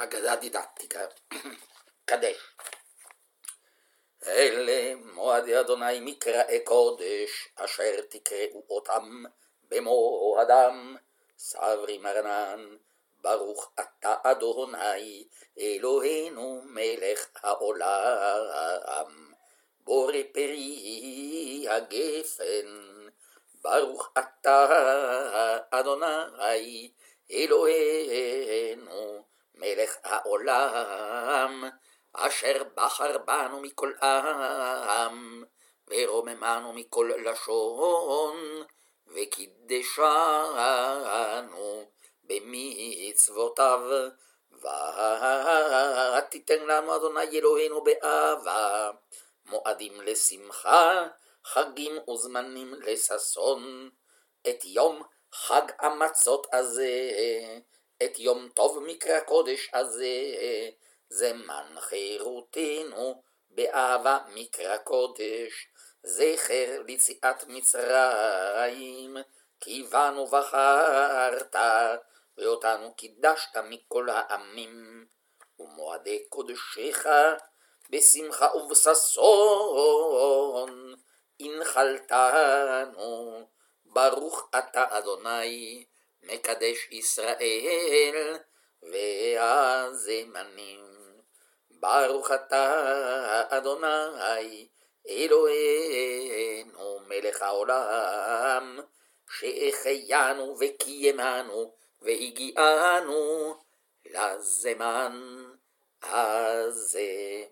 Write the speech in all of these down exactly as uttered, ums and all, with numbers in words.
אגדה דידקטיקה. קדש. אלה מועדי אדוני מקראי קודש, אשר תקראו אותם במועדם. סברי מרנן, ברוך אתה אדוני, אלוהינו מלך העולם. בורא פרי הגפן, ברוך אתה אדוני, אלוהינו מלך העולם. אשר בחר בנו מכל עם, ורוממנו מכל לשון, וקידשנו במצוותיו. ותיתן לנו אדוני אלוהינו באהבה, מועדים לשמחה, חגים וזמנים לששון. את יום חג המצות הזה, את יום טוב מקרא קודש הזה, זמן חירותנו באהבה מקרא קודש. זכר ליציאת מצרים, כי בנו בחרת, ואותנו קידשת מכל העמים. ומועדי קודשך בשמחה ובששון הנחלתנו. ברוך אתה אדוני מקדש ישראל והזמנים. ברוך אתה אדוני אלוהינו מלך העולם, שהחיינו וקיימנו והגיענו לזמן הזה.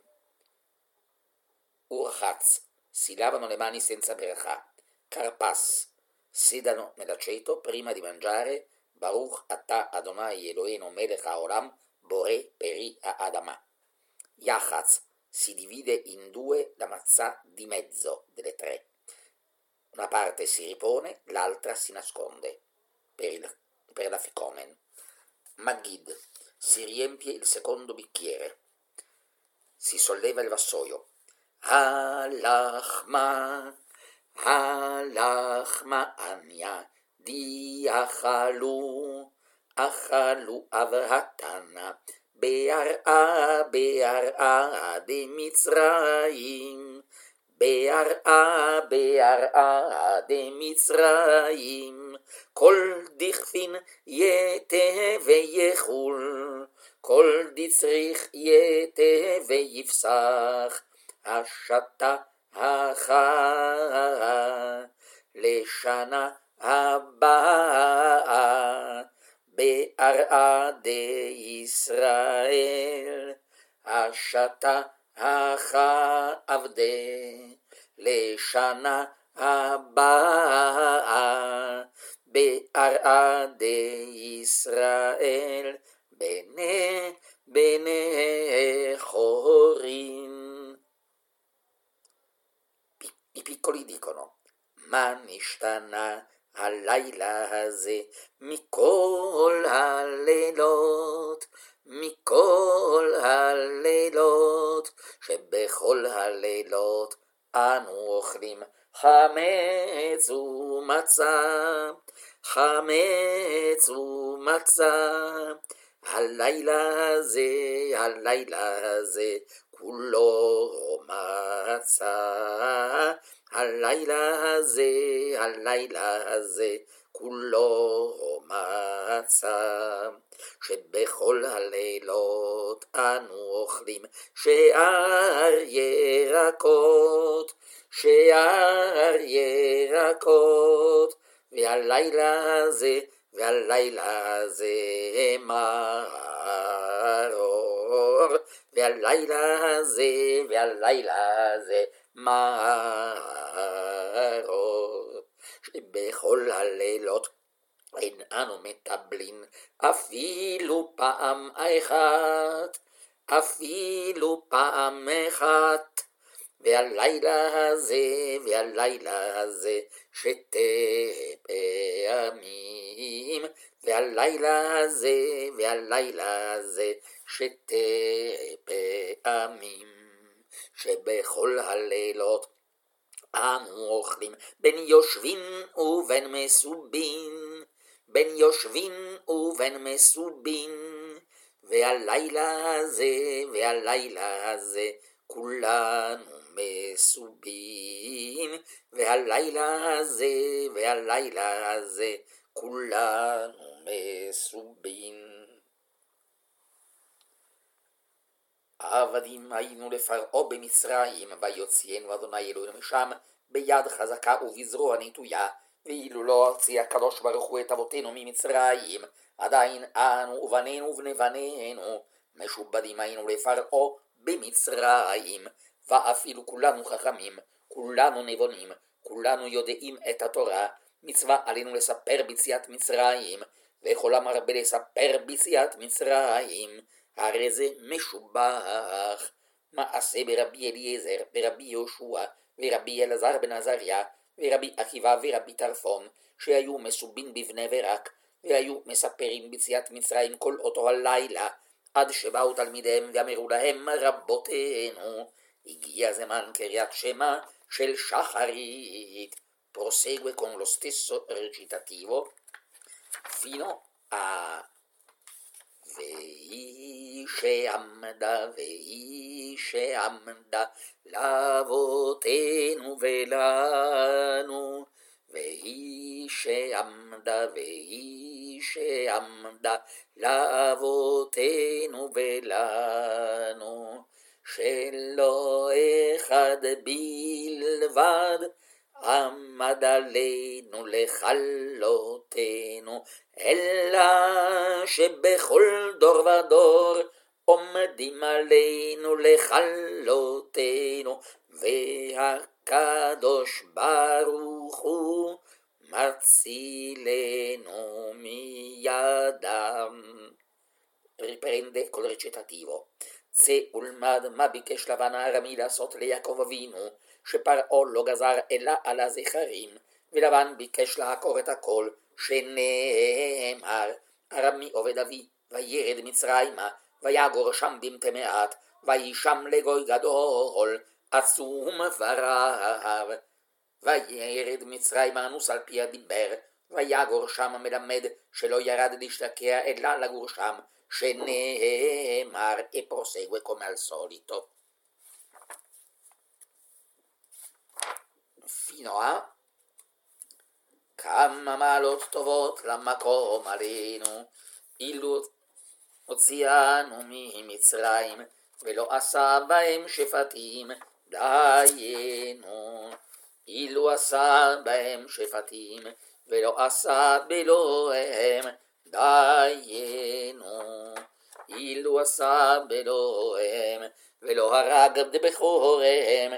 Urhaz, si lavano le mani senza berachà. Karpas, sedano nell'aceto prima di mangiare. Baruch atah Adonai Eloheinu melech haolam, boré peri ha'adama. Yachatz, si divide in due la mazzà di mezzo delle tre. Una parte si ripone, l'altra si nasconde per, il, per la ficomen. Magid, si riempie il secondo bicchiere. Si solleva il vassoio. Halachma, halachma anya, di achalu, achalu avhatana, be'ar'a, be'ar'a de Mitzrayim, be'ar'a, be'ar'a de Mitzrayim, kol dichfin yete veyechul, kol ditzrich yete veyifsach, השתה החה לשנה הבאה בארעה דישראל. השתה החה עבדי לשנה הבאה בארעה דישראל. בני בני חורין. I piccoli dicono: ma nishtana halayla haze mikol halelot, mikol halelot, שבכל הלילות אנו אוכלים חמץ ומצה, חמץ ומצה. הלילה הזה, הלילה הזה, כולו מצה. הלילה הזה, הלילה הזה, כולו מצה. שבכל הלילות אנו אוכלים שאר ירקות, שאר ירקות. והלילה הזה, והלילה הזה מרור, והלילה הזה, והלילה הזה מרור. שבכל הלילות אין אנו מטבלין אפילו פעם אחת, אפילו פעם אחת. והלילה הזה, והלילה הזה שתי פעמים. והלילה הזה, והלילה הזה שתי פעמים. שבכל הלילות אנו אוכלים בין יושבין ובין מסובין, בין יושבין ובין מסובין. והלילה הזה, והלילה הזה, כולנו מסובים, והלילה הזה, והלילה הזה, כולנו מסובים. עבדים היינו לפרעה במצרים, ויוציאנו אדוני אלוהינו משם, ביד חזקה ובזרוע נטויה, ואילו לא הוציא הקדוש ברוך הוא את אבותינו ממצרים, עדיין אנו ובנינו ובני בנינו, משובדים היינו לפרעה במצרים, ואפילו כולנו חכמים, כולנו נבונים, כולנו יודעים את התורה, מצווה עלינו לספר ביציאת מצרים, וכל המרבה לספר ביציאת מצרים, הרי זה משובח. מעשה ברבי אליעזר, ורבי יהושע, ורבי אלעזר בן עזריה, ורבי עקיבא ורבי טרפון, שהיו מסובין בבני ברק, והיו מספרים ביציאת מצרים כל אותו הלילה, עד שבאו תלמידיהם ואמרו להם, רבותינו, הגיע זמן קריאת שמע של שחרית. Prosegue con lo stesso recitativo fino a Vei she'amda, vei she'amda, lavotenu velanu, vei she'amda, vei she'amda, lavotenu velanu, שלא אחד בלבד עמד עלינו לכלותנו, אלא שבכל דור ודור עומדים עלינו לכלותנו, והקדוש ברוך הוא מצילנו מידם. Riprende col recitativo. צא ולמד מה ביקש לבן הארמי לעשות ליעקב אבינו, שפרעה לא גזר אלא על הזכרים, ולבן ביקש לעקור את הכל, שנאמר, ארמי עובד אבי, וירד מצרימה, ויגור שם במתי מעט, וישם לגוי גדול, עצום ורב. וירד מצרימה אנוס על פי הדיבר, ויגור שם מלמד, שלא ירד להשתקע אלא לגור שם, שנאמר, e prosegue come al solito fino a כמה מעלות טובות למקום עלינו, אילו הוציאנו ממצרים, ולא עשה בהם שפטים, דיינו. אילו עשה בהם שפטים, ולא עשה באלוהיהם, דיינו. אילו עשה באלוהיהם, ולא הרג בכוריהם,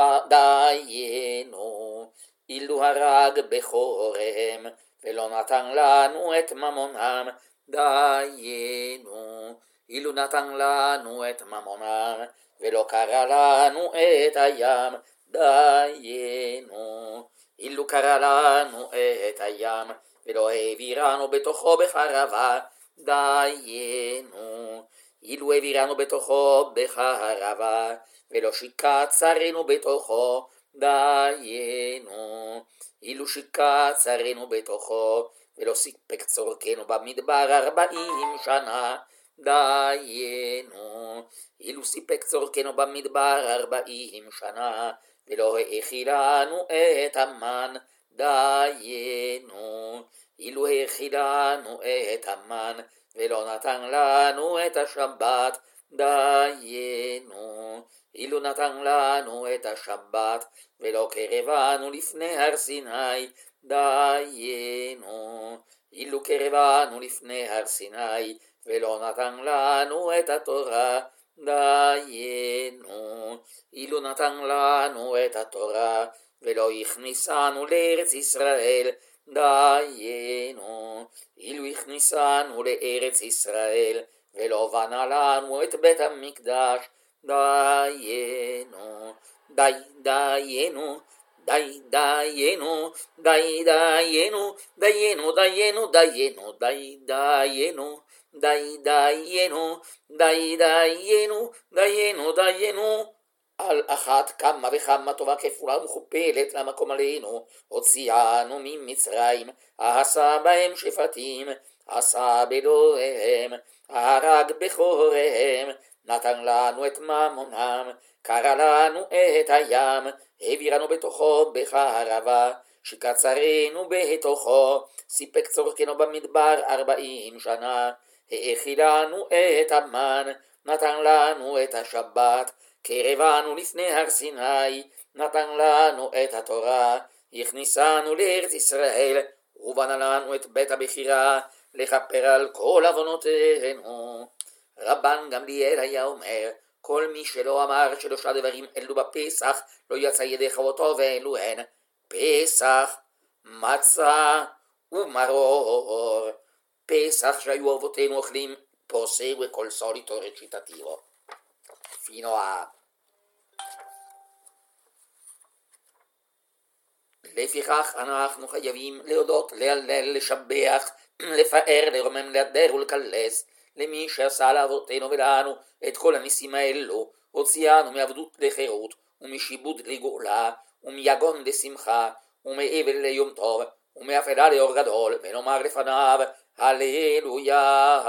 דיינו. אילו הרג בכוריהם, ולא נתן לנו את ממונם, דיינו. אילו נתן לנו את ממונם, ולא קרא לנו את הים, דיינו. אילו קרא לנו את הים, ולא העבירנו בתוכו בחרבה, דיינו. אילו העבירנו בתוכו בחרבה, ולא שיקע צרינו בתוכו, דיינו. אילו שיקע צרינו בתוכו, ולא סיפק צורכנו במדבר ארבעים שנה, דיינו. אילו סיפק צורכנו במדבר ארבעים שנה, ולא האכילנו את המן, דיינו. אילו האכילנו את המן, ולא נתן לנו את השבת, דיינו. אילו נתן לנו את השבת, ולא קרבנו לפני הר סיני, דיינו. אילו קרבנו לפני הר סיני, ולא נתן לנו את התורה, דיינו. אילו נתן לנו את התורה, ולא הכניסנו לארץ ישראל, דיינו. אילו הכניסנו לארץ ישראל, ולא בנה לנו את בית המקדש, דיינו. די דיינו, די דיינו, די דיינו, דיינו דיינו דיינו, די דיינו, די דיינו, די דיינו, דיינו דיינו. על אחת כמה וכמה טובה כפולה ומכופלת למקום עלינו, הוציאנו ממצרים, עשה בהם שפטים, עשה באלוהיהם, הרג בכוריהם, נתן לנו את ממונם, קרא לנו את הים, העבירנו בתוכו בחרבה, שקצרנו בתוכו, סיפק צורכנו במדבר ארבעים שנה, האכילנו את המן, נתן לנו את השבת, קרבנו לפני הר סיני, נתן לנו את התורה, הכניסנו לארץ ישראל, ובנה לנו את בית הבחירה, לכפר על כל עוונותינו. רבן גמליאל היה אומר, כל מי שלא אמר שלושה דברים אלו בפסח, לא יצא ידי חובתו ואלו הן פסח, מצה ומרור. פסח שהיו אבותינו אוכלים prosegue col solito recitativo fino a לפיכך אנחנו חייבים להודות, להלל, לשבח, לפאר, לרומם, להדר ולקלס למי שעשה לאבותינו ולנו את כל הניסים האלו, הוציאנו מעבדות לחירות ומשיבוד לגאולה ומיגון לשמחה ומאבל ליום טוב ומאפלה לאור גדול, ונאמר לפניו הללויה,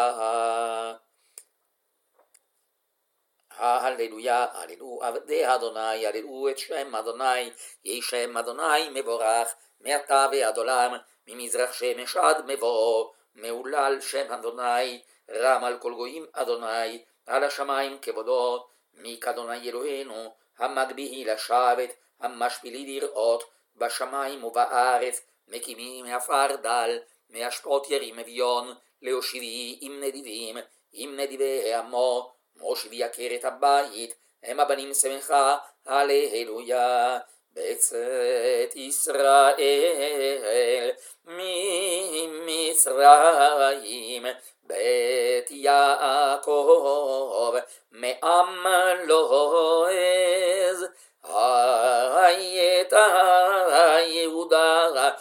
הללויה, הללו עבדי אדוני, הללו את שם אדוני, יהי שם אדוני מבורך מעתה ועד עולם, ממזרח שמש עד מבוא, מהולל שם אדוני, רם על כל גויים אדוני, על השמיים כבודו, מי כאדוני אלוהינו, המגביהי לשבת, המשפילי לראות, בשמיים ובארץ, מקימים מעפר דל, מהשפעות ירים אביון, להושיבי עם נדיבים, עם נדיבי עמו, מושיבי עקרת הבית, הם הבנים שמחה, הללויה. בצאת ישראל ממצרים, בית יעקב מעם לועז, הייתה יהודה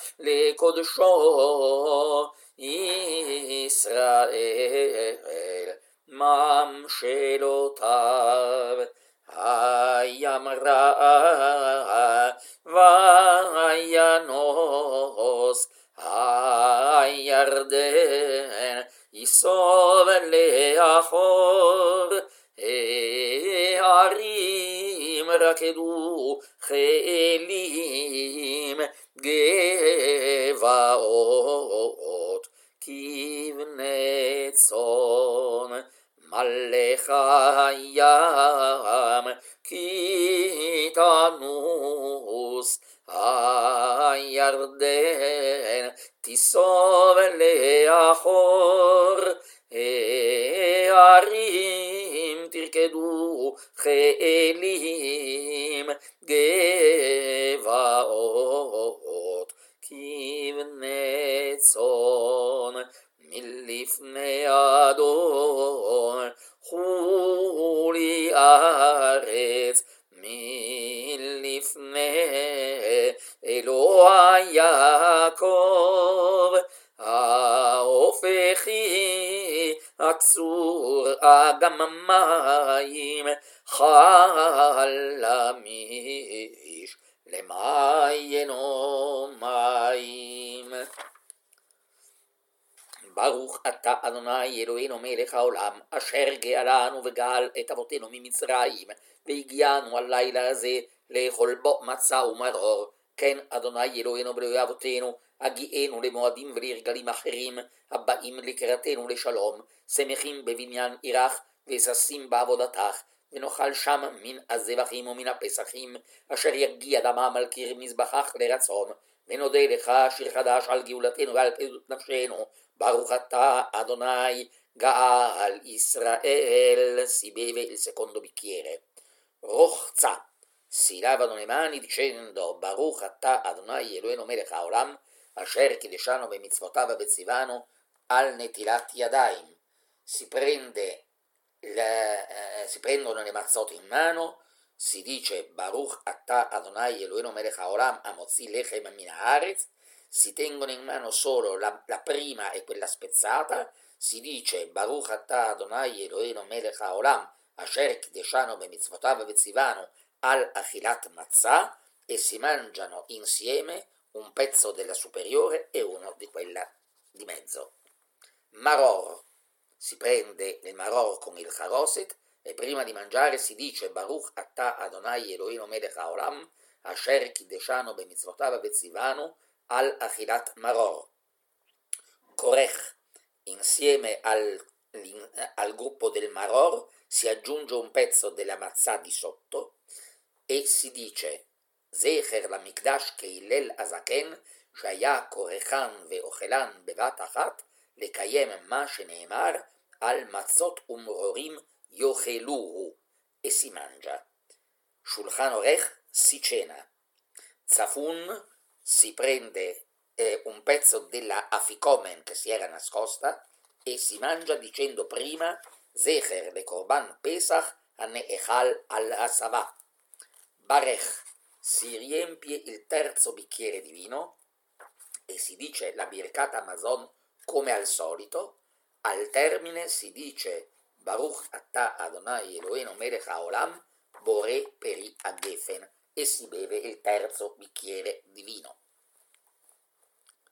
לקודשו, ישראל ממשלותיו. הימרה וינוס הירדן יסוב לאחור, הערים רקדו חיילים, גבעות כבני צאן, מלך הים כי תנוס, הירדן תיסוב לאחור, הערים תרקדו חיילים, גבעות כבני צאן, מלפני אדון חולי ארץ, מלפני אלוהי יעקב, ההופכי הצור אגם מים, חלמיש למעיינו מים. ברוך אתה אדוני אלוהינו מלך העולם, אשר גאלנו וגאל את אבותינו ממצרים, והגיענו הלילה הזה לאכול בו מצה ומרור. כן אדוני אלוהינו ואלוהי אבותינו, הגיענו למועדים ולרגלים אחרים הבאים לקראתנו לשלום, שמחים בבניין עירך וששים בעבודתך, ונאכל שם מן הזבחים ומן הפסחים, אשר יגיע דמם על קיר מזבחך לרצון, ונודה לך שיר חדש על גאולתנו ועל פדות נפשנו. ברוך אתה Adonai גאל ישראל. Si beve il secondo bicchiere. Rochza. Si lavano le mani dicendo Baruch atah Adonai Eloheinu melech haolam asher kideshanu bemitzvotav betzivanu al netilat yadayim. Si prende le, eh, si prendono le mazzotte in mano, si dice Baruch atah Adonai Eloheinu melech haolam amotzi lechem min haaretz. Si tengono in mano solo la, la prima e quella spezzata, si dice Baruch atah Adonai Eloheinu melech haolam asher kideshanu bemitzvotav betzivanu al achilat matzah, e si mangiano insieme un pezzo della superiore e uno di quella di mezzo. maror, si prende il maror con il charoset e prima di mangiare si dice Baruch Ata Adonai Eloheinu Melech Haolam Asher Kiddeshanu B'mitzvotav Betzivanu al Achilat Maror. Korech, insieme al, al gruppo del maror si aggiunge un pezzo della matzah di sotto e si dice Zecher la Mikdash Keilel Azaken Shaya Korechan Veochelan Bevat Achat Lekayem Ma Sheneemar al Matzot Umrorim Yocheluhu, e si mangia. Shulchan Orech si cena. Zafun si prende eh, un pezzo della afikomen che si era nascosta e si mangia dicendo prima Zecher le Korban Pesach Haneechal al Hasavah. Barech, si riempie il terzo bicchiere di vino e si dice la Birkat Hamazon come al solito. Al termine si dice Baruch Ata Adonai Eloheinu Melech Haolam Boré Peri Agefen e si beve il terzo bicchiere di vino.